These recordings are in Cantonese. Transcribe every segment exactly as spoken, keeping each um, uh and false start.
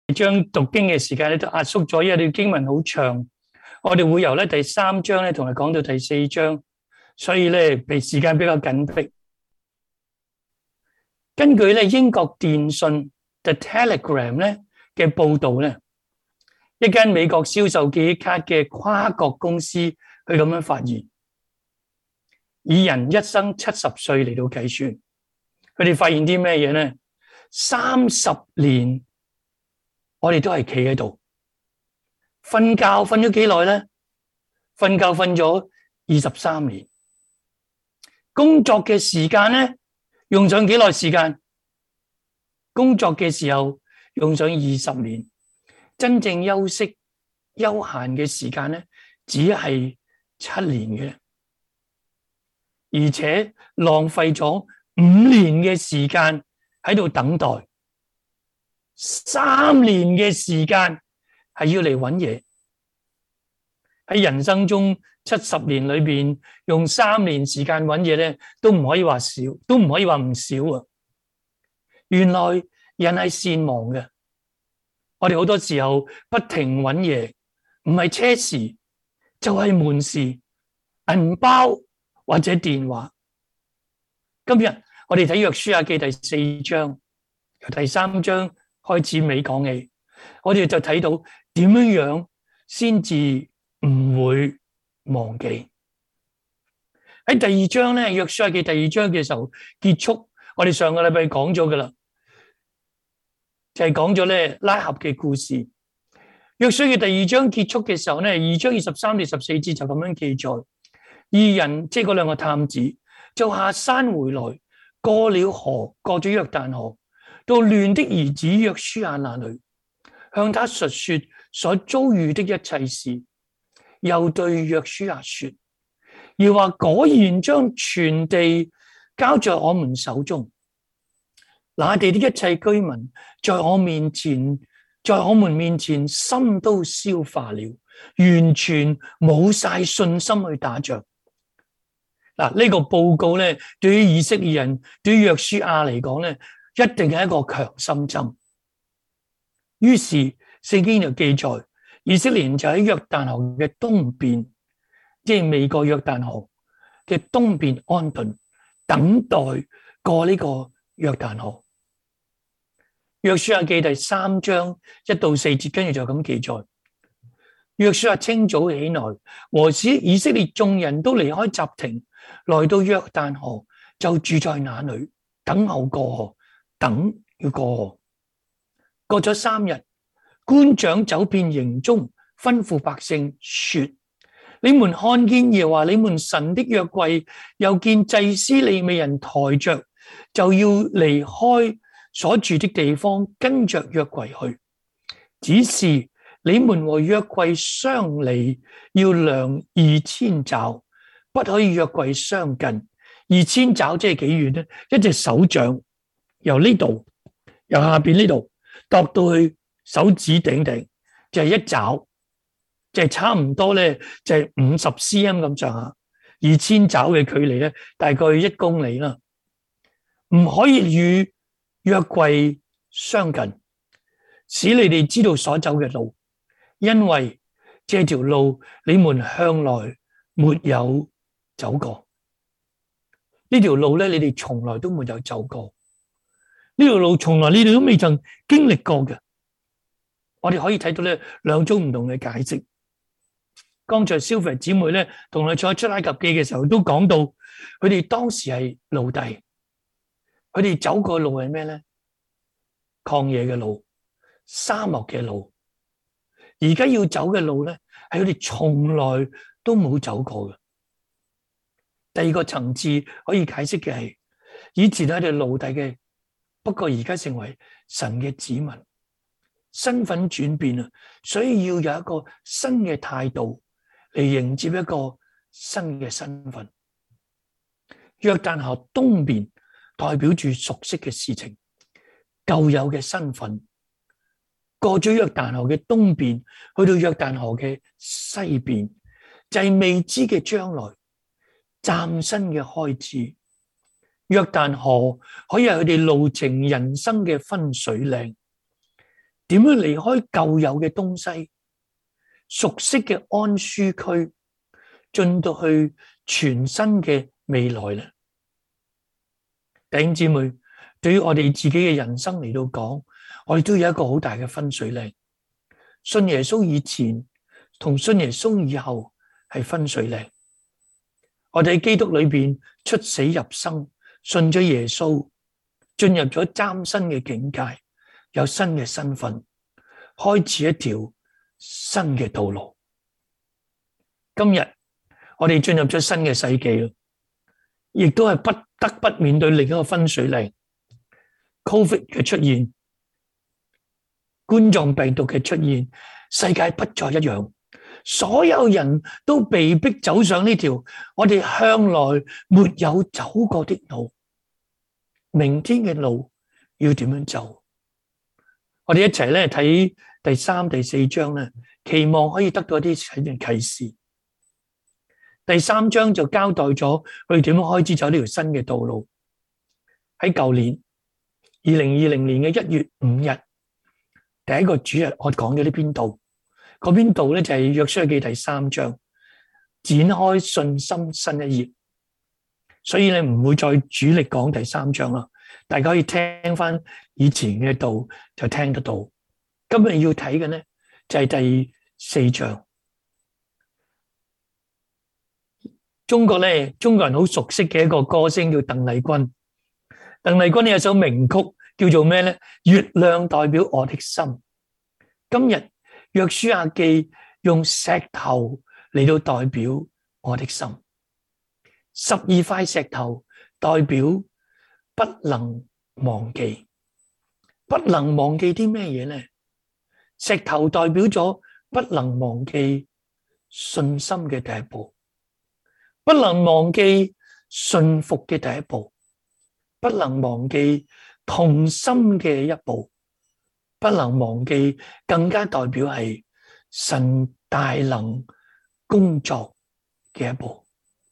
將讀經嘅時間咧都壓縮咗，因為呢經文好長，我哋會由咧第三章咧同佢講到第四章，所以咧被時間比較緊迫。根據咧英國電訊 The Telegram 咧嘅報道咧，一間美國銷售記憶卡嘅跨國公司，佢咁樣發現，以人一生七十歲嚟到計算，佢哋發現啲咩嘢咧？三十年。我哋都係企喺度瞓覺，瞓咗幾耐咧？瞓覺瞓咗二十三年。工作嘅時間咧，用上幾耐時間？工作嘅時候用上二十年，真正休息休閒嘅時間咧，只係七年嘅，而且浪費咗五年嘅時間喺度等待。三年嘅時間係要嚟揾嘢，喺人生中七十年裏邊用三年時間揾嘢咧，都唔可以話少，都唔可以話唔少啊！原來人係善忘嘅，我哋好多時候不停揾嘢，唔係車匙就係門匙、銀包或者電話。今日我哋睇約書亞記第四章，由第三章開始尾講起，我哋就睇到點樣樣先至唔會忘記。喺第二章咧，約書亞記第二章嘅時候結束，我哋上個禮拜講咗噶啦，就係講咗咧拉合嘅故事。約書亞記第二章結束嘅時候咧，二章二十三至十四節就咁樣記載：二人即係嗰兩個探子就下山回來，過了河，過咗約旦河。到亂的兒子約書亞那裏，向他述說所遭遇的一切事，又對約書亞說：耶和華果然將全地交在我們手中，那地的一切居民在我面前，在我們面前心都消化了，完全冇晒信心去打仗。嗱，呢個報告咧，對於以色列人，對於約書亞嚟講咧，一定係一個強心針。於是聖經就記載，以色列人就喺約旦河嘅東邊，即係未過約旦河嘅東邊安頓，等待過呢個約旦河。約書亞記第三章一到四節，跟住就咁記載：約書亞清早起來，和使以色列眾人都離開集亭，來到約旦河，就住在那裏，等候過河。等要過河，過咗三日，官長走遍營中，吩咐百姓說：你們看見耶和華你們神的約櫃，又見祭司利未人抬着，就要離開所住的地方，跟着約櫃去。只是你們和約櫃相離，要量二千肘，不可以約櫃相近。二千肘即係幾遠呢？一隻手掌。由呢度，由下邊呢度度到去手指頂頂，就係一肘，就係差唔多咧，就係五十 cm 咁上下。二千肘嘅距離咧，大概一公里啦。唔可以與約櫃相近，使你哋知道所走嘅路，因為這條路你們向來沒有走過。呢條路咧，你哋從來都沒有走過。呢條路從來你哋都未曾經歷過嘅，我哋可以睇到咧兩種唔同嘅解釋。剛才 Sylvia 姊妹咧同我坐喺出埃及記嘅時候都講到，佢哋當時係奴隸，佢哋走過嘅路係咩咧？曠野嘅路、沙漠嘅路。而家要走嘅路咧，係佢哋從來都冇走過嘅。第二個層次可以解釋嘅係，以前佢哋奴隸嘅。不過而家成為神嘅子民，身份轉變啦，所以要有一個新嘅態度嚟迎接一個新嘅身份。約旦河東邊代表住熟悉嘅事情，舊有嘅身份。過咗約旦河嘅東邊，去到約旦河嘅西邊，就係未知嘅將來，嶄新嘅開始。約旦河可以係佢哋路程人生嘅分水嶺， 點樣離開舊有嘅東西，熟悉嘅安舒區，進到去全新嘅未來呢？弟兄姊妹，對於我哋自己嘅人生嚟到講，我哋都有一個好大嘅分水嶺。信耶穌以前同信耶穌以後係分水嶺。我哋喺基督裏邊出死入生，信咗耶穌，進入咗嶄新嘅境界，有新嘅身份，開始一條新嘅道路。今日我哋進入咗新嘅世紀啦，亦都係不得不面對另一個分水嶺 ，Covid 嘅出現，冠狀病毒嘅出現，世界不再一樣，所有人都被迫走上呢條我哋向來沒有走過的路。明天嘅路要點樣走？我哋一齊咧睇第三、第四章咧，期望可以得到一啲啟示。第三章就交代咗佢哋點樣開始走呢條新嘅道路。喺舊年二零二零年嘅一月五日，第一個主日我講咗啲邊度？嗰邊度咧就係約書亞記第三章，展開信心新一頁。所以你唔會再主力講第三章啦，大家可以聽翻以前嘅道就聽得到。今日要睇嘅呢就係第四章。中國咧，中國人好熟悉嘅一個歌星叫鄧麗君。鄧麗君有首名曲叫做咩咧？月亮代表我的心。今日約書亞記用石頭嚟到代表我的心。十二塊石頭代表不能忘記，不能忘記啲咩嘢咧？石頭代表咗不能忘記信心嘅第一步，不能忘記信服嘅第一步，不能忘記同心嘅一步，不能忘記更加代表係神大能工作嘅一步。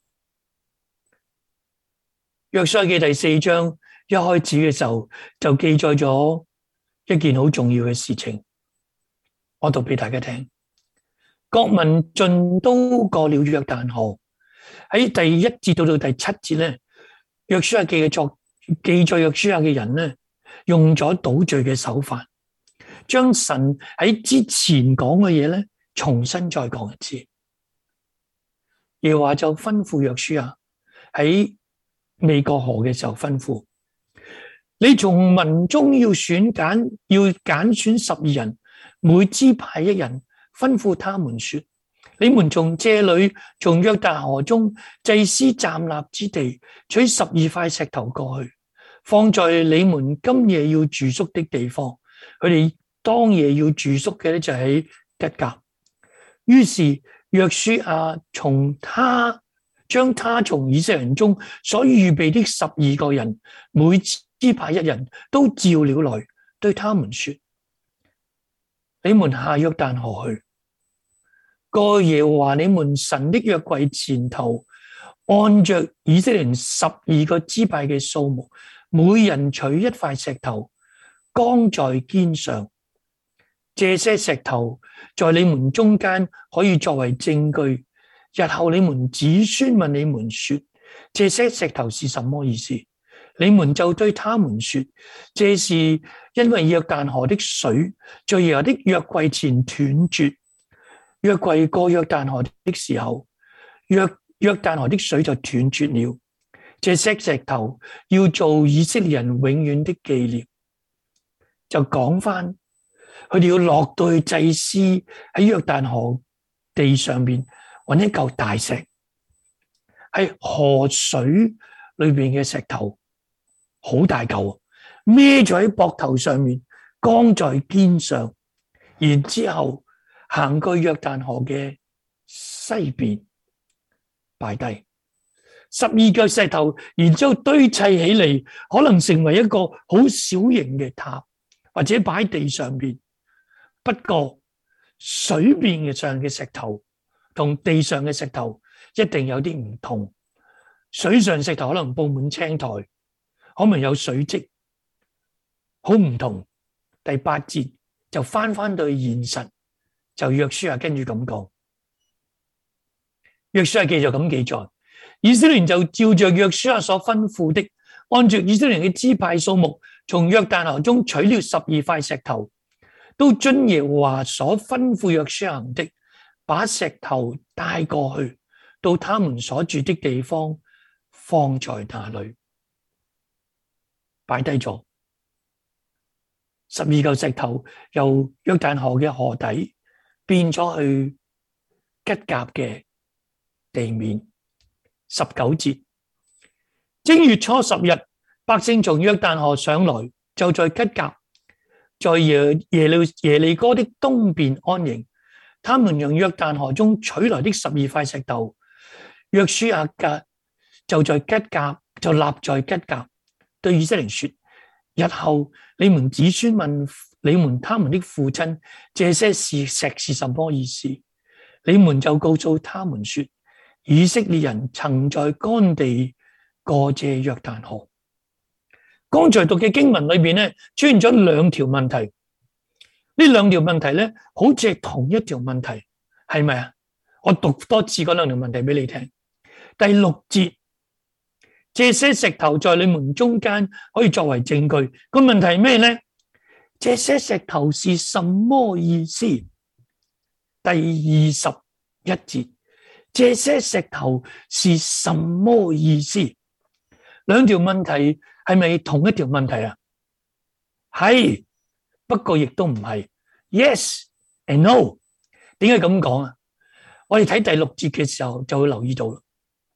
約書亞記第四章一開始嘅時候就記載咗一件好重要嘅事情，我讀俾大家聽。國民盡都過了約旦河，喺第一節到到第七節咧，約書亞記嘅作記載約書亞嘅人咧，用咗倒敘嘅手法，將神喺之前講嘅嘢咧，重新再講一次。耶和華就吩咐約書亞喺未過河嘅時候吩咐，你從民中要選揀，要揀選十二人，每支派一人，吩咐他們說：你們從這裏，從約旦河中祭司站立之地，取十二塊石頭過去，放在你們今夜要住宿的地方。佢哋當夜要住宿嘅咧就喺吉甲。於是約書亞從他。將他從以色列人中所預備的十二個人，每支派一人都召了來，對他們說：你們下約旦河去，過耶和華你們神的約櫃前頭，按着以色列人十二個支派嘅數目，每人取一塊石頭，扛在肩上。這些石頭在你們中間可以作為證據。日後你們子孫問你們說，這些石頭是什麼意思？你們就對他們說，這是因為約旦河的水在耶和華的約櫃前斷絕，約櫃過約旦河的時候，約約旦河的水就斷絕了。這些石頭要做以色列人永遠的紀念。就講翻，佢哋要落到去祭司喺約旦河地上面。搵一嚿大石，係河水裏邊嘅石頭，好大嚿，孭咗喺膊頭上面，扛在肩上，然之後行過約旦河嘅西邊，擺低十二個石頭，然之後堆砌起嚟，可能成為一個好小型嘅塔，或者擺喺地上邊。不過水面嘅上嘅石頭。同地上嘅石頭一定有啲唔同，水上石頭可能佈滿青苔，可能有水漬，好唔同。第八節就翻翻到現實，就約書亞跟住咁講，約書亞記咗咁記載，以色列人就照着約書亞所吩咐的，按照以色列人嘅支派數目，從約旦河中取了十二塊石頭，都遵耶和華所吩咐約書亞行的，把石頭帶過去，到他們所住的地方，放在那裏，擺低咗十二嚿石頭，由約旦河嘅河底變咗去吉甲嘅地面。十九節，正月初十日，百姓從約旦河上來，就在吉甲，在耶耶利耶利哥的東邊安營。他們用約旦河中取來的十二塊石頭，約書亞嘅就在吉甲，就立在吉甲，對以色列人說：日後你們子孫問你們他們的父親，這些事石是什麼意思？你們就告訴他們說：以色列人曾在乾地過這約旦河。剛才讀嘅經文裏邊咧，出現咗兩條問題。呢兩條問題咧，好似係同一條問題，係咪啊？我讀多次嗰兩條問題俾你聽。第六節，這些石頭在你們中間可以作為證據。個問題係咩咧？這些石頭是什麼意思？第二十一節，這些石頭是什麼意思？兩條問題係咪同一條問題啊？係，不過亦都唔係。Yes and no。點解咁講啊？我哋睇第六節嘅時候就會留意到啦。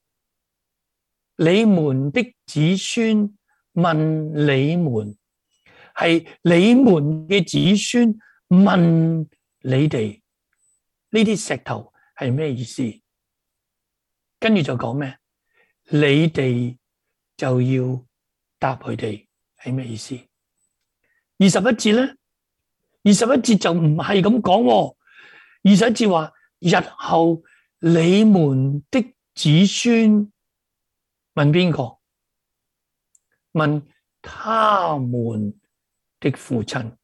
你們的子孫問你們，係你們嘅子孫問你哋，呢啲石頭係咩意思？跟住就講咩？你哋就要答佢哋係咩意思？二十一節咧，二十一節就唔係咁講。二十一節話日後你們的子孫問邊個？問他們的父親。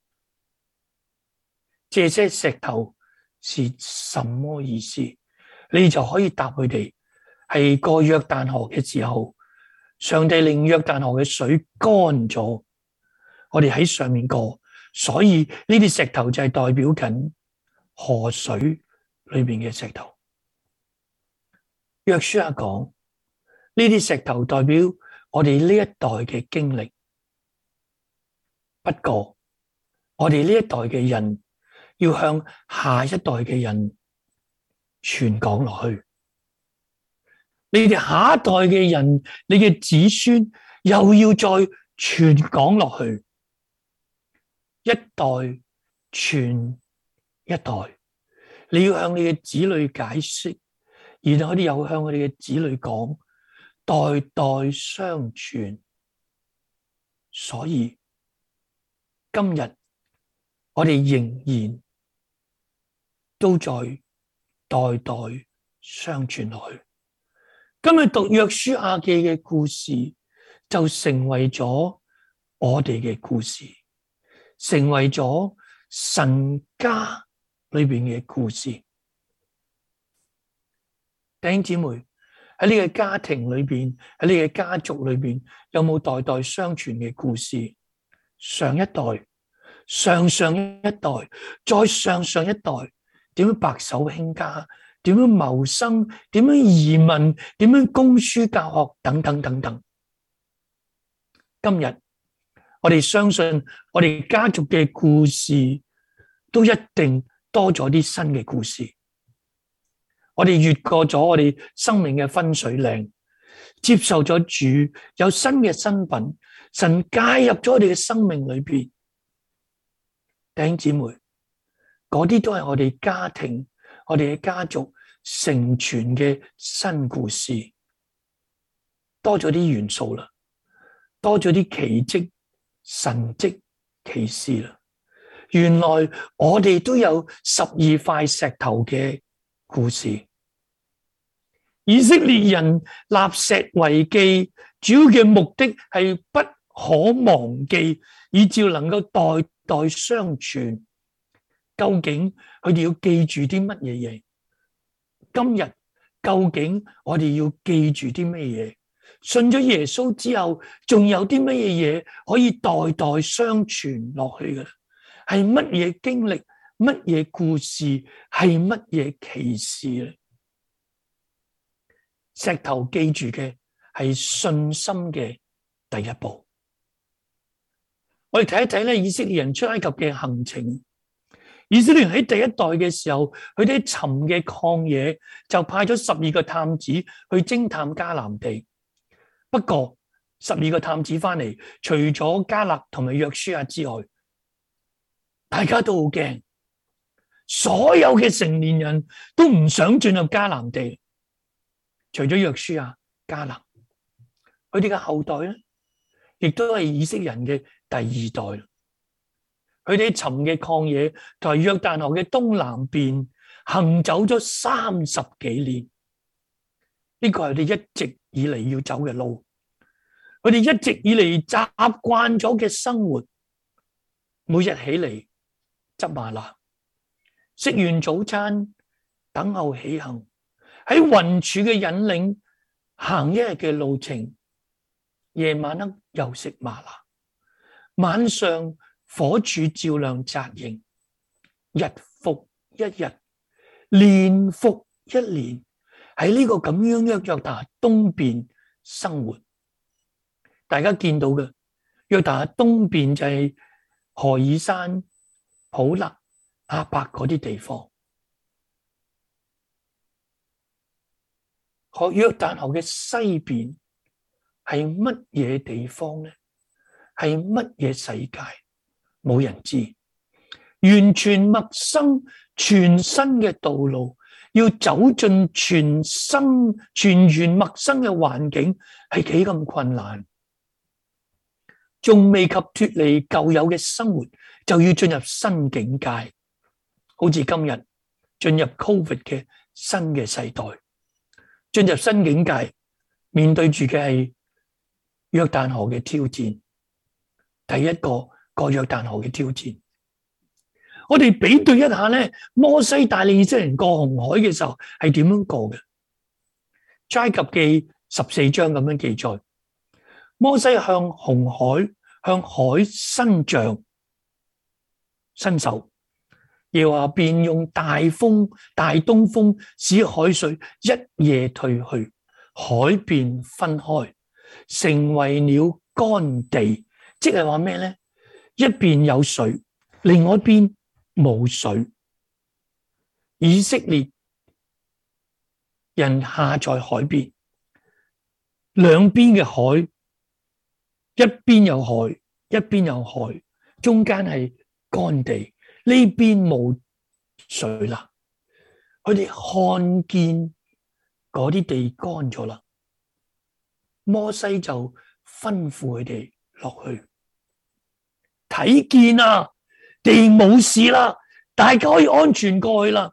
這些石頭是什麼意思？你就可以答佢哋，係過約旦河嘅時候，上帝令約旦河嘅水乾咗，我哋喺上面過，所以呢啲石頭就係代表緊河水裏邊嘅石頭。約書亞講，呢啲石頭代表我哋呢一代嘅經歷，不過我哋呢一代嘅人要向下一代嘅人傳講落去。你哋下一代嘅人，你嘅子孫又要再傳講落去，一代傳一代。你要向你嘅子女解釋，然後我哋又向我哋嘅子女講，代代相傳。所以今日我哋仍然都在代代相傳落去。今日讀約書亞記嘅故事，就成為咗我哋嘅故事，成為咗神家裏邊嘅故事。弟兄姊妹，喺呢個家庭裏邊，喺呢個家族裏邊，有冇代代相傳嘅故事？上一代、上上一代、再上上一代，點樣白手興家？點樣謀生？點樣移民？點樣供書教學？等等等等。今日我哋相信，我哋家族嘅故事都一定多咗啲新嘅故事。我哋越過咗我哋生命嘅分水嶺，接受咗主，有新嘅身份，神介入咗我哋嘅生命裏邊。弟兄姊妹，嗰啲都係我哋家庭，我哋嘅家族成全嘅新故事，多咗啲元素啦，多咗啲奇蹟、神蹟、奇事啦。原來我哋都有十二塊石頭嘅故事。以色列人立石為記，主要嘅目的係不可忘記，以至能夠代代相傳。究竟佢哋要記住啲乜嘢嘢？今日究竟我哋要記住啲乜嘢？信咗耶穌之後，仲有啲乜嘢嘢可以代代相傳落去嘅？係乜嘢經歷？乜嘢故事？係乜嘢奇事咧？石頭記住嘅係信心嘅第一步。我哋睇一睇咧，以色列人出埃及嘅行程。以色列人喺第一代嘅時候，佢哋喺尋嘅曠野就派咗十二個探子去偵探迦南地。不過十二個探子翻嚟，除咗迦勒同埋約書亞之外，大家都好驚。所有嘅成年人都唔想進入迦南地，除咗約書亞、迦勒，佢哋嘅後代咧，亦都係以色列人嘅第二代。佢哋喺尋嘅曠野同埋約旦河嘅東南邊行走咗三十幾年，呢個係佢哋一直以嚟要走嘅路。佢哋一直以嚟習慣咗嘅生活，每日起嚟執嗎哪，食完早餐等候起行，喺雲柱嘅引領行一日嘅路程，夜晚黑又食嗎哪，晚上火柱照亮紮營，日復一日，年復一年，喺呢個咁樣嘅約旦河東邊生活。大家見到嘅約旦河東邊就係何珥山、普勒、亞伯嗰啲地方。學約旦河嘅西邊係乜嘢地方呢？係乜嘢世界？冇人知，完全陌生，全新嘅道路，要走進全新、全然陌生嘅環境，係幾咁困難。仲未及脫離舊有嘅生活，就要進入新境界，好似今日進入 Covid 嘅新嘅世代，進入新境界，面對住嘅係約旦河嘅挑戰，第一個過約旦河嘅挑戰。我哋比對一下咧，摩西帶領以色列人過紅海嘅時候係點樣過嘅？埃及記十四章咁樣記載，摩西向紅海向海伸杖伸手，耶和華便用大風大東風使海水一夜退去，海便分開，成為了乾地。即係話咩咧？一邊有水，另外一邊冇水。以色列人下在海邊，兩邊嘅海，一邊有海，一邊有海，中間係乾地，呢邊冇水啦。佢哋看見嗰啲地乾咗啦，摩西就吩咐佢哋落去。睇見啊，地冇事啦，大家可以安全過去啦。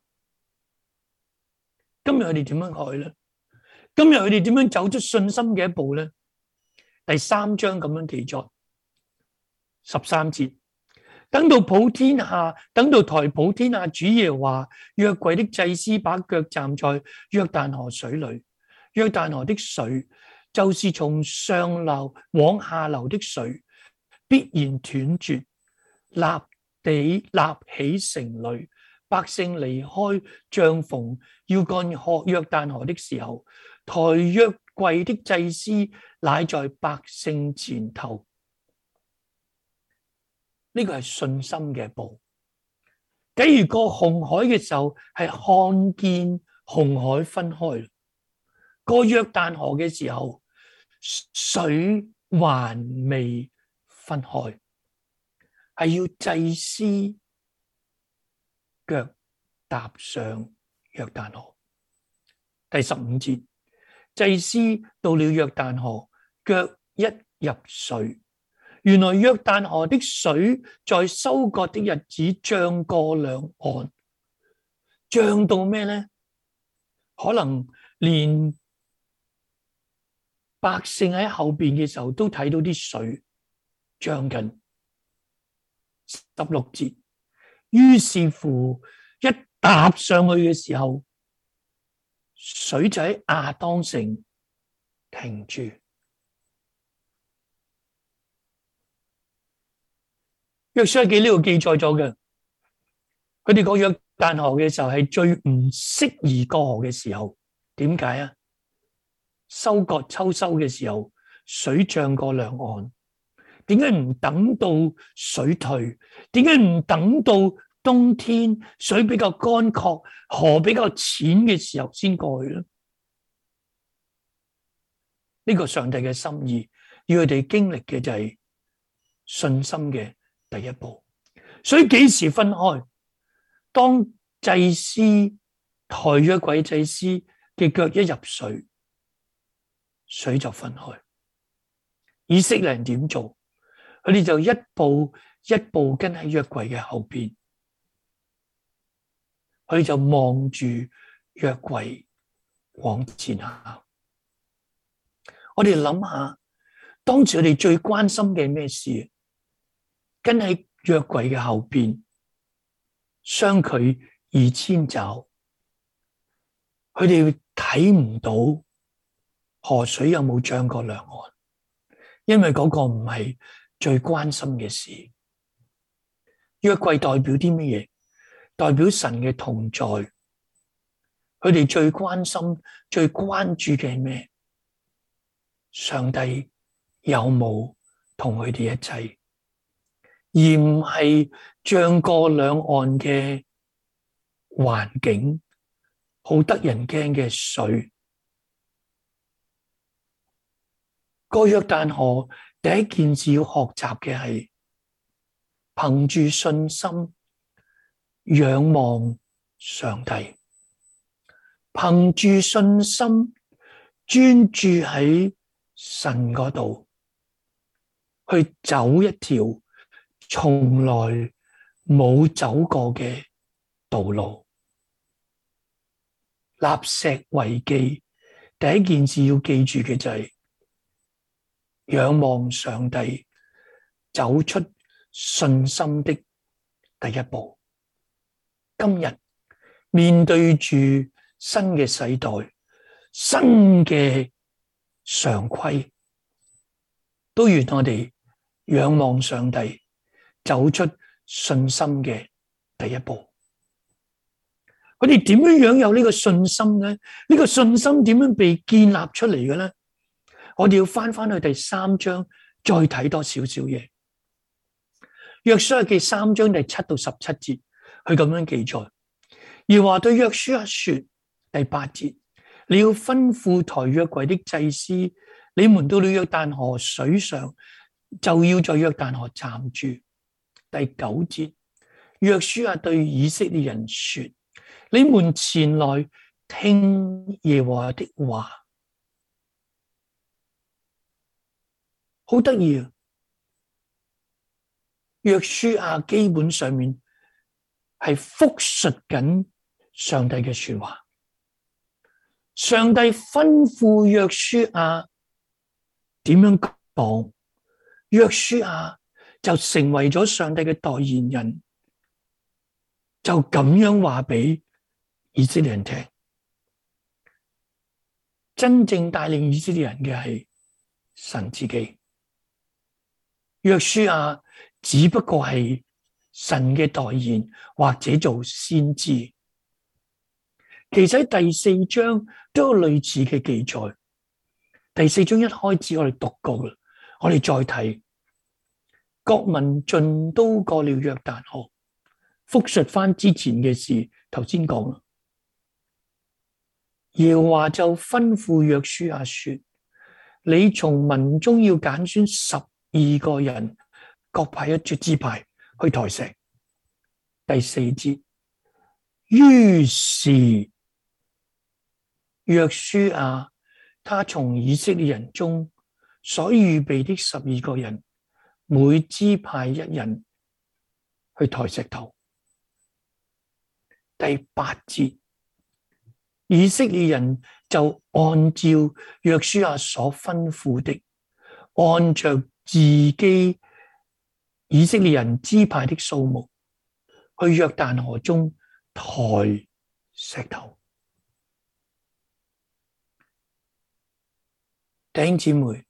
今日佢哋點樣過去咧？今日佢哋點樣走出信心嘅一步咧？第三章咁樣記載，十三節，等到普天下，等到台普天下主耶和華約櫃的祭司把腳站在約旦河水裏，約旦河的水就是從上流往下流的水，必然斷絕，立地立起城壘。百姓離開帳篷，要幹學約旦河的時候，抬約櫃的祭司乃在百姓前頭。呢個係信心嘅步。假如過紅海嘅時候係看見紅海分開，過約旦河嘅時候水還未分開，係要祭司腳踏上約旦河。第十五節，祭司到了約旦河，腳一入水，原來約旦河的水在收割的日子漲過兩岸，漲到咩呢？可能連百姓喺後邊嘅時候都睇到啲水漲緊， 十六節。於是乎一踏上去嘅時候，水就喺亞當城停住。約書亞記呢度記載咗嘅，佢哋過約旦河嘅時候係最唔適宜過河嘅時候。點解啊？收割秋收嘅時候，水漲過兩岸。點解唔等到水退？點解唔等到冬天水比較乾涸、河比較淺嘅時候先過去咧？呢個上帝嘅心意，要佢哋經歷嘅就係信心嘅第一步。所以幾時分開？當祭司抬約櫃祭司嘅腳一入水，水就分開。以色列人點做？佢哋就一步一步跟喺約櫃嘅後邊，佢哋就望住約櫃往前行。我哋諗下，當時佢哋最關心嘅咩事？跟喺約櫃嘅後邊，相距二千肘，佢哋睇唔到河水有冇漲過兩岸，因為嗰個唔係最關心嘅事。約櫃代表啲乜嘢？代表神嘅同在。佢哋最關心、最關注嘅係咩？上帝有冇同佢哋一齊，而唔係漲過兩岸嘅環境，好得人驚嘅水。過約旦河第一件事要學習嘅係憑住信心仰望上帝，憑住信心專注喺神嗰度，去走一條從來冇走過嘅道路。立石為記，第一件事要記住嘅就係仰望上帝，走出信心的第一步。今日面對住新嘅世代，新嘅常規，都願我哋仰望上帝，走出信心嘅第一步。我哋點樣樣有呢個信心呢？呢個信心點樣被建立出嚟嘅呢？我哋要翻翻去第三章，再睇多少少嘢。約書亞記三章第七到十七節，佢咁樣記載。耶和華對約書亞說，第八節，你要吩咐抬約櫃的祭司，你們到了約旦河水上，就要在約旦河站住。第九節，約書亞對以色列人說，你們前來聽耶和華的話。好得意啊！約書亞基本上面係複述緊上帝嘅說話。上帝吩咐約書亞點樣講，約書亞就成為咗上帝嘅代言人，就咁樣話俾以色列人聽。真正帶領以色列人嘅係神自己。約書亞只不過係神嘅代言，或者做先知。其實喺第四章都有類似嘅記載。第四章一開始我哋讀過啦，我哋再睇，國民盡都過了約旦河，複述翻之前嘅事。頭先講啦，耶和華就吩咐約書亞說，你從民中要揀選十二個人，各派一支支派去抬石。第四節，於是約書亞他從以色列人中所預備的十二個人，每支派一人去抬石頭。第八節，以色列人就按照約書亞所吩咐的，按着自己以色列人支派的數目，去約旦河中抬石頭。弟兄姊妹，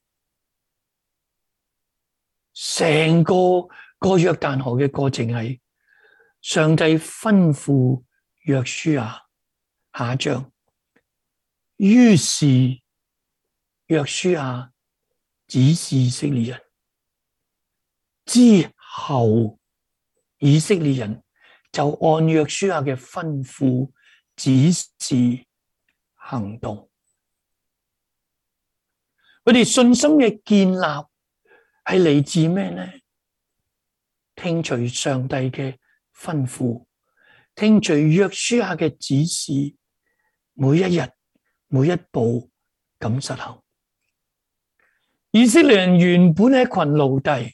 成個過約旦河嘅過程係上帝吩咐約書亞下一章，於是約書亞指示以色列人，之後以色列人就按約書亞嘅吩咐指示行動。佢哋信心嘅建立係嚟自咩呢？聽隨上帝嘅吩咐，聽隨約書亞嘅指示，每一日每一步咁實行。以色列人原本係一群奴隸，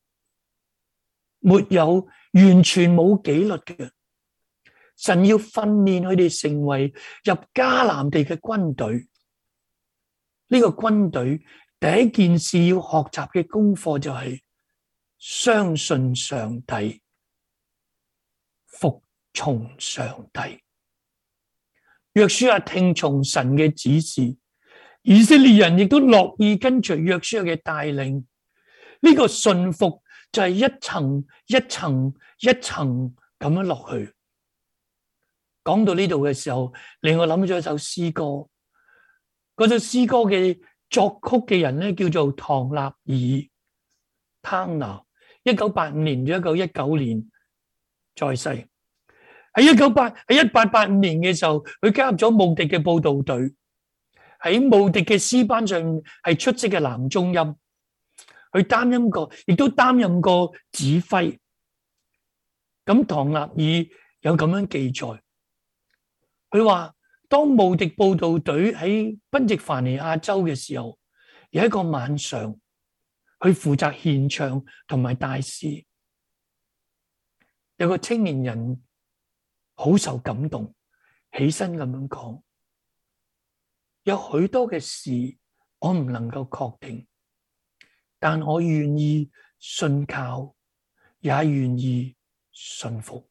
沒有完全冇紀律嘅。神要訓練佢哋成為入迦南地嘅軍隊。呢個軍隊第一件事要學習嘅功課就係相信上帝，服從上帝。約書亞聽從神嘅指示，以色列人亦都樂意跟隨約書亞嘅帶領。呢個順服就係一層一層一層咁樣落去。講到呢度嘅時候，令我諗咗一首詩歌。嗰首詩歌嘅作曲嘅人咧，叫做唐納爾 Tanner， 一九八五年至一九一九年在世。喺一九八喺一八八五年嘅時候，佢加入咗慕迪嘅佈道隊，喺慕迪嘅詩班上係出色嘅男中音，佢擔任過，亦都擔任過指揮。咁唐納爾有咁樣記載，佢話，當慕迪佈道隊喺賓夕凡尼亞州嘅時候，有一個晚上，去負責獻唱同埋帶詩。有個青年人好受感動，起身咁樣講：有許多嘅事我唔能夠確定，但我願意信靠，也願意信服。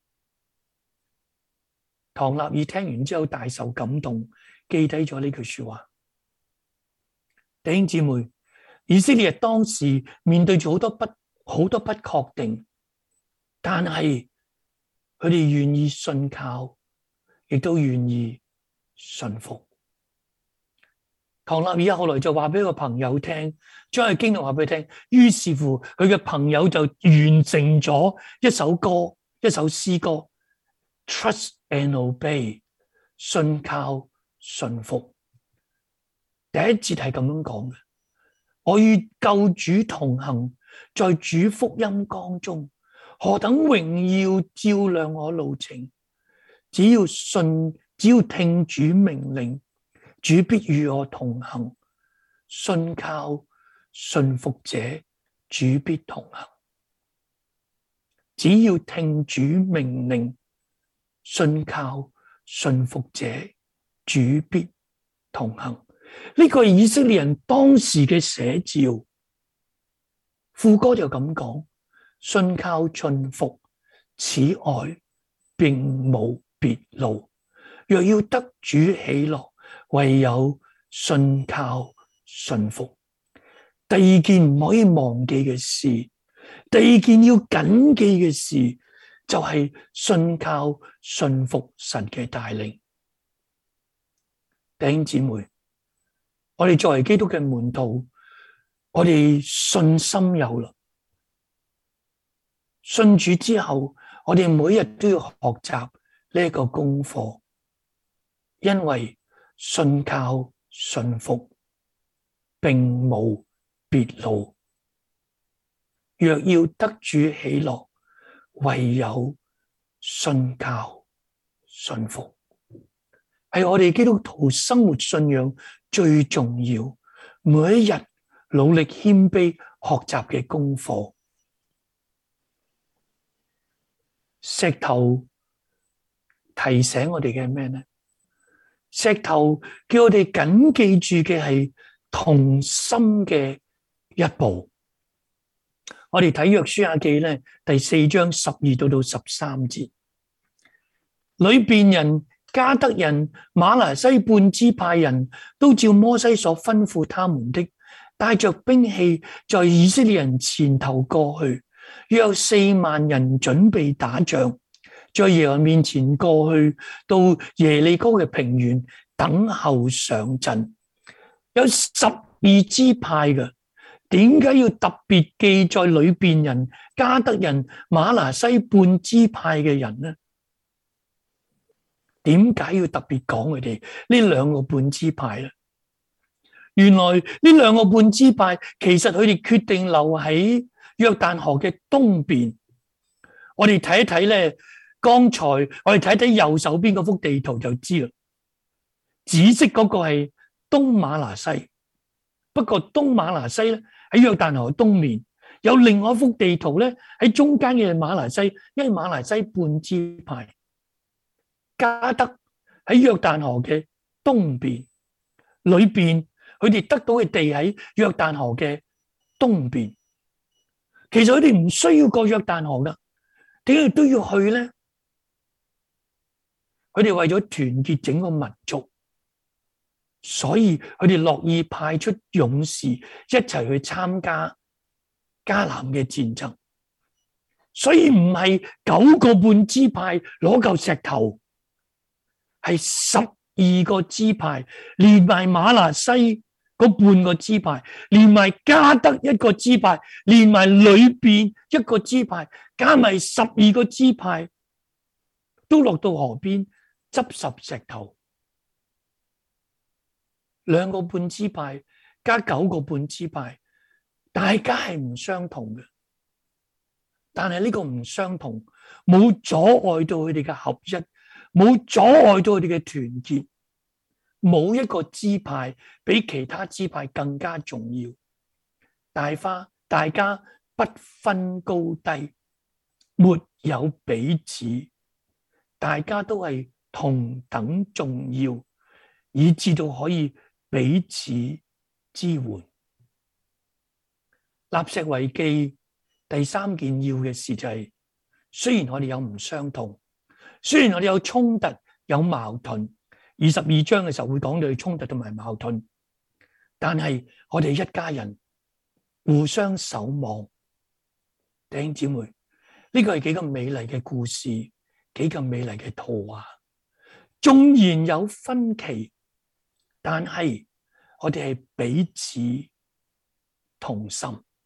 唐納爾聽完之後大受感動，記低咗呢句說話。弟兄姊妹，以色列當時面對住好多不好多不確定，但係佢哋願意信靠，亦都願意信服。唐納爾後來就話俾個朋友聽，將佢經歷話俾佢聽，於是乎佢嘅朋友就完成咗一首歌，一首詩歌。Trust and obey， 信靠信服。第一節係咁樣講嘅：我與救主同行，在主福音光中，何等榮耀照亮我路程。只要信，只要聽主命令，主必與我同行。信靠信服者，主必同行。只要聽主命令，信靠信服者，主必同行。呢個係以色列人當時嘅寫照。副歌就咁講：信靠信服，此外並無別路。若要得主喜樂，唯有信靠信服。第二件唔可以忘記嘅事，第二件要謹記嘅事，就係信靠信服神嘅帶領。弟兄姊妹，我哋作為基督嘅門徒，我哋信心有啦，信主之後，我哋每日都要學習呢一個功課，因為信靠信服並無別路。若要得主喜樂，唯有信靠信服，係我哋基督徒生活信仰最重要，每一日努力謙卑學習嘅功課。石頭提醒我哋嘅咩呢？石頭叫我哋謹記住嘅係同心嘅一步。 我哋睇約書亞記咧第四章十二到到十三節，流便人、迦得人、瑪拿西半支派人都照摩西所吩咐他們的，帶着兵器在以色列人前頭過去，約有四萬人準備打仗，在耶和華面前過去到耶利哥嘅平原等候上陣。有十二支派嘅，點解要特別記載流便人、迦得人、瑪拿西半支派嘅人呢？點解要特別講佢哋呢兩個半支派呢？原來呢兩個半支派，其實佢哋決定留喺約旦河嘅東邊。我哋睇一睇咧，剛才我哋睇睇右手邊嗰幅地圖就知啦。紫色嗰個係東瑪拿西，不過東瑪拿西咧喺約旦河東面，有另外一幅地圖咧喺中間嘅瑪拿西，因為瑪拿西半支派。迦得喺約旦河嘅東邊，裏邊佢哋得到嘅地喺約旦河嘅東邊。其實佢哋唔需要過約旦河噶，點解都要去咧？佢哋為咗團結整個民族，所以佢哋樂意派出勇士一齊去參加迦南嘅戰爭。所以唔係九個半支派攞嚿石頭，係十二個支派，連埋瑪拿西嗰半個支派，連埋迦得一個支派，連埋裏邊一個支派，加埋十二個支派，都落到河邊執拾石頭。兩個半支派加九個半支派，大家係唔相同嘅，但係呢個唔相同，冇阻礙到佢哋嘅合一，冇阻礙到佢哋嘅團結，冇一個支派比其他支派更加重要。大花大家不分高低，沒有彼此，大家都係同等重要，以至到可以彼此支援。立石為記第三件要嘅事就係、是，雖然我哋有唔相同，雖然我哋有衝突有矛盾，二十二章嘅時候會講到衝突同埋矛盾，但係我哋一家人互相守望。弟兄姊妹，呢個係幾咁美麗嘅故事，幾咁美麗嘅圖畫。縱然有分歧，但係我哋係彼此同心。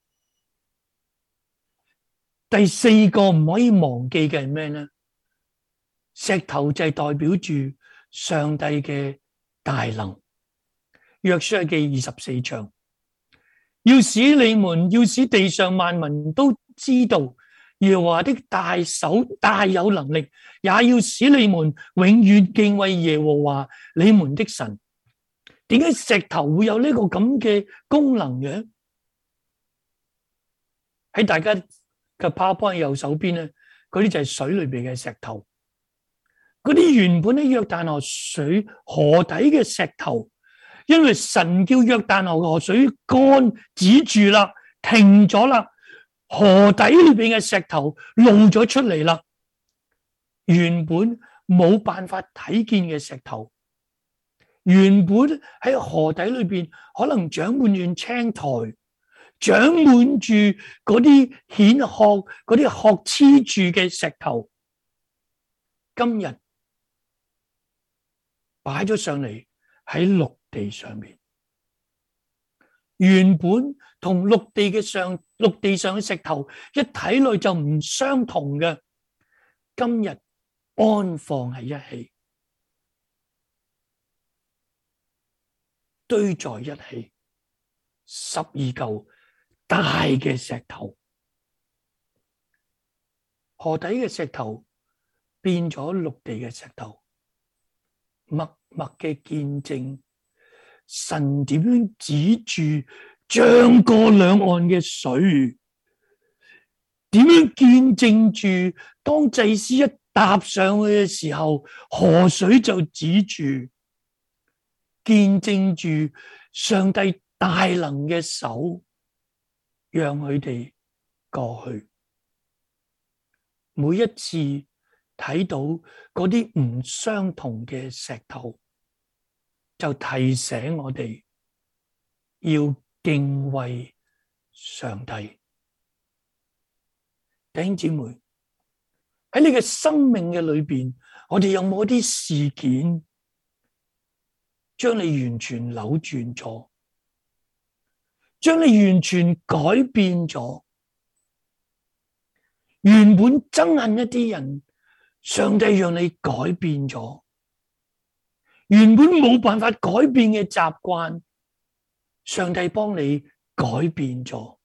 第四個唔可以忘記嘅係咩呢？石頭就係代表住上帝嘅大能。約書亞記二十四章，要使你們，要使地上萬民都知道耶和華的大手大有能力，也要使你們永遠敬畏耶和華你們的神。點解石頭會有呢個咁嘅功能嘅？喺大家嘅 PowerPoint 右手邊咧，嗰啲就係水裏邊嘅石頭。嗰啲原本喺約旦河水河底嘅石頭，因為神叫約旦河河水乾止住啦，停咗啦，河底裏邊嘅石頭露咗出嚟啦。原本冇辦法睇見嘅石頭，原本喺河底裏邊可能長滿住青苔，長滿住嗰啲蜆殼、嗰啲殼黐住嘅石頭，今日擺咗上嚟喺陸地上面，原本同陸地嘅上陸地上嘅石頭一睇落就唔相同嘅，今日安放喺一起，堆在一起，十二嚿大嘅石頭，河底嘅石頭變咗陸地嘅石頭，默默嘅見證神點樣止住漲過兩岸嘅水，點樣見證住當祭司一踏上去嘅時候，河水就止住，見證住上帝大能嘅手，讓佢哋過去。每一次睇到嗰啲唔相同嘅石頭，就提醒我哋要敬畏上帝。弟兄姊妹，喺你嘅生命嘅裏邊，我哋有冇啲事件將你完全扭轉咗，將你完全改變咗？原本憎恨一啲人，上帝讓你改變咗；原本冇辦法改變嘅習慣，上帝幫你改變咗。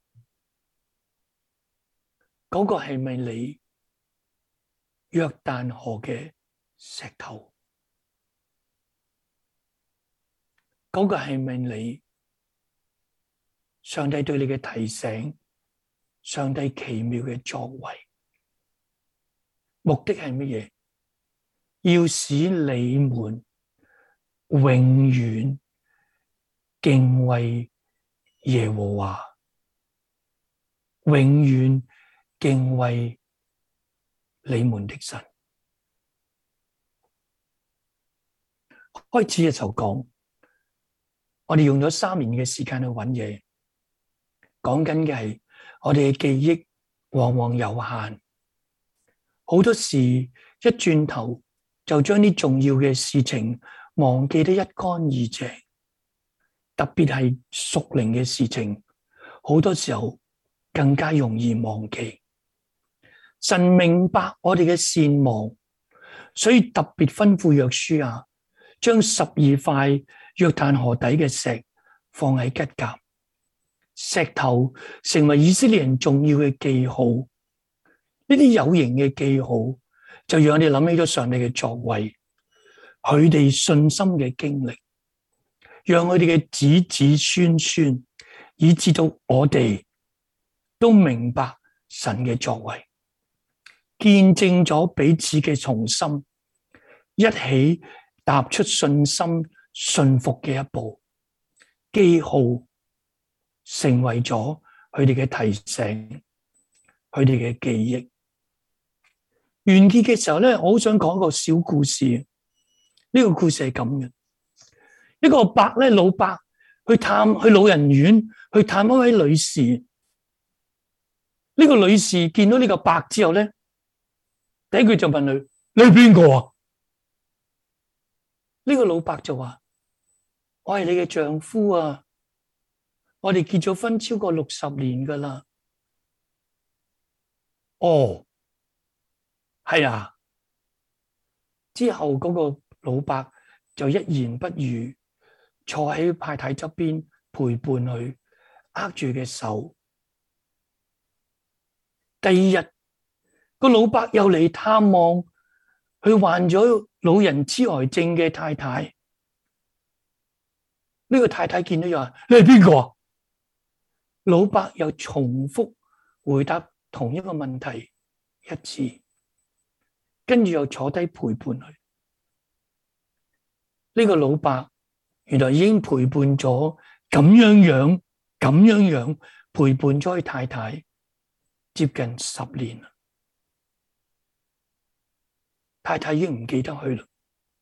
嗰個係咪你約旦河嘅石頭？嗰個係咪你上帝對你嘅提醒？上帝奇妙嘅作為？目的係乜嘢？要使你們永遠敬畏耶和華，永遠敬畏你們的神。開始嘅時候講，我哋用咗三年嘅時間去揾嘢，講緊嘅係我哋嘅記憶往往有限。好多時一轉頭就將啲重要嘅事情忘記得一乾二淨，特別係屬靈嘅事情，好多時候更加容易忘記。神明白我哋嘅善忘，所以特別吩咐約書亞將十二塊約旦河底嘅石放喺吉甲，石頭成為以色列人重要嘅記號。呢啲有形嘅記號，就讓我哋諗起咗上帝嘅作為，佢哋信心嘅經歷，讓佢哋嘅子子孫孫，以至到我哋都明白神嘅作為，見證咗彼此嘅同心，一起踏出信心信服嘅一步，記號成為咗佢哋嘅提醒，佢哋嘅記憶。完結嘅時候咧，我好想講一個小故事。呢個故事係咁嘅：一個伯咧，老伯去探去老人院，去探一位女士。呢個女士見到呢個伯之後咧，第一句就問佢：你係邊個啊？呢個老伯就話：我係你嘅丈夫啊！我哋結咗婚超過六十年噶啦。哦。係啊，之後嗰個老伯就一言不語，坐喺太太側邊陪伴佢，握住嘅手。第二日，個老伯又嚟探望佢患咗老人痴呆症嘅太太。呢、這個太太見到又話：你係邊個啊？老伯又重複回答同一個問題一次。跟住又坐低陪伴佢。呢個老伯原來已經陪伴咗咁樣樣、咁樣樣陪伴咗佢太太接近十年啦。太太已經唔記得佢啦。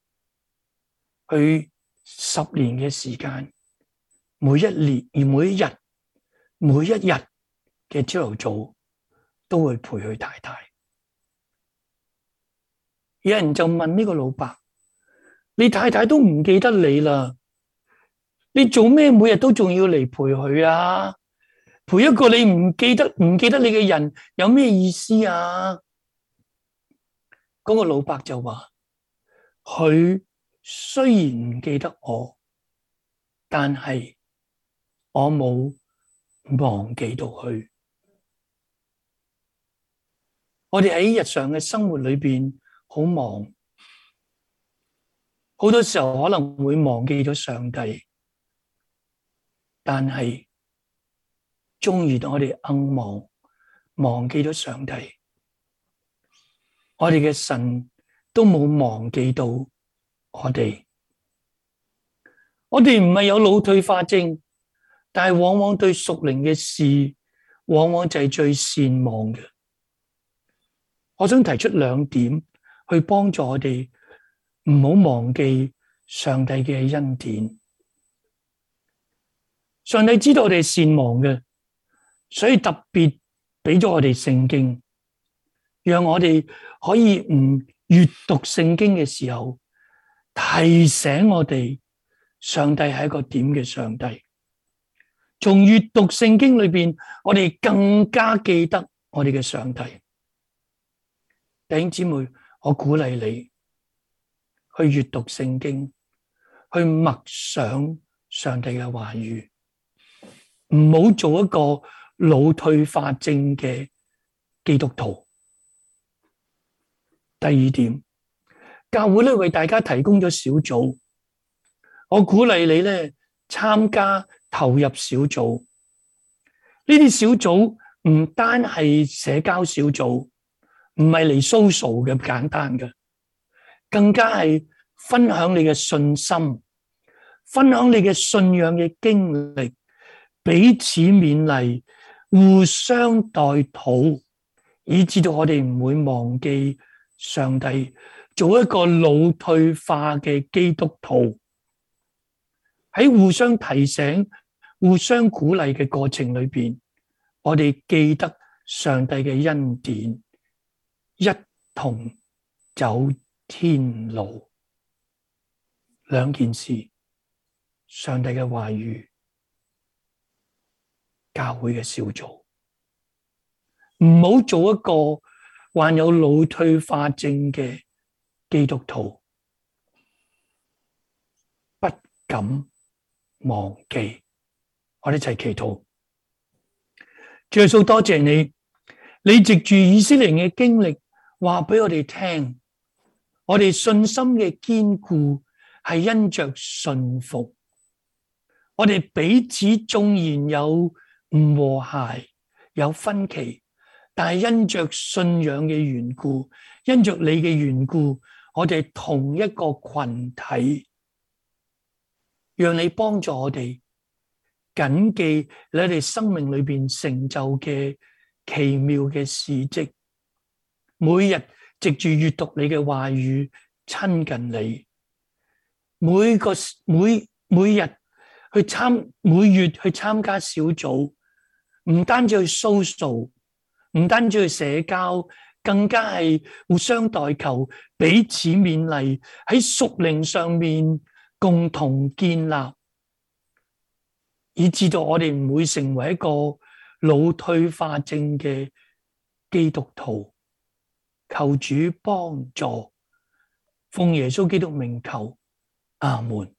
佢十年嘅時間，每一年而每一日、每一日嘅朝頭早都會陪佢太太。有人就問呢個老伯：你太太都唔記得你啦，你做咩每日都仲要嚟陪佢啊？陪一個你唔記得唔記得你嘅人有咩意思啊？嗰個老伯就話：佢雖然唔記得我，但係我冇忘記到佢。我哋喺日常嘅生活裏邊好忙，好多時候可能會忘記咗上帝，但係終於我哋硬忘，忘記咗上帝，我哋嘅神都冇忘記到我哋。我哋唔係有腦退化症，但係往往對屬靈嘅事往往就係最善忘嘅。我想提出兩點去幫助我哋唔好忘記上帝嘅恩典。上帝知道我哋善忘嘅，所以特別俾咗我哋聖經，讓我哋可以唔閱讀聖經嘅時候，提醒我哋上帝係一個點嘅上帝。從閱讀聖經裏邊，我哋更加記得我哋嘅上帝。弟兄姊妹，我鼓勵你去閱讀聖經，去默想上帝嘅話語，唔好做一個腦退化症嘅基督徒。第二點，教會咧為大家提供咗小組，我鼓勵你咧參加投入小組。呢啲小組唔單係社交小組，唔係嚟 social 嘅簡單嘅，更加係分享你嘅信心，分享你嘅信仰嘅經歷，彼此勉勵，互相代禱，以致到我哋唔會忘記上帝，做一個腦退化嘅基督徒。喺互相提醒、互相鼓勵嘅過程裏邊，我哋記得上帝嘅恩典，一同走天路。兩件事，上帝嘅話語，教會嘅小組，唔好做一個患有腦退化症嘅基督徒，不敢忘記。我哋一齊祈禱。主耶穌，多謝你，你藉住以色列嘅經歷話俾我哋聽，我哋信心嘅堅固係因着信服。我哋彼此縱然有唔和諧，有分歧，但係因着信仰嘅緣故，因着你嘅緣故，我哋同一個群體，讓你幫助我哋謹記你哋生命裏邊成就嘅奇妙嘅事蹟，每日藉住閱讀你嘅話語親近你，每個每每日去參每月去參加小組，唔單止去 social， 唔單止去社交，更加係互相代求，彼此勉勵，喺屬靈上面共同建立，以致到我哋唔會成為一個腦退化症嘅基督徒。求主幫助，奉耶穌基督名求，阿門。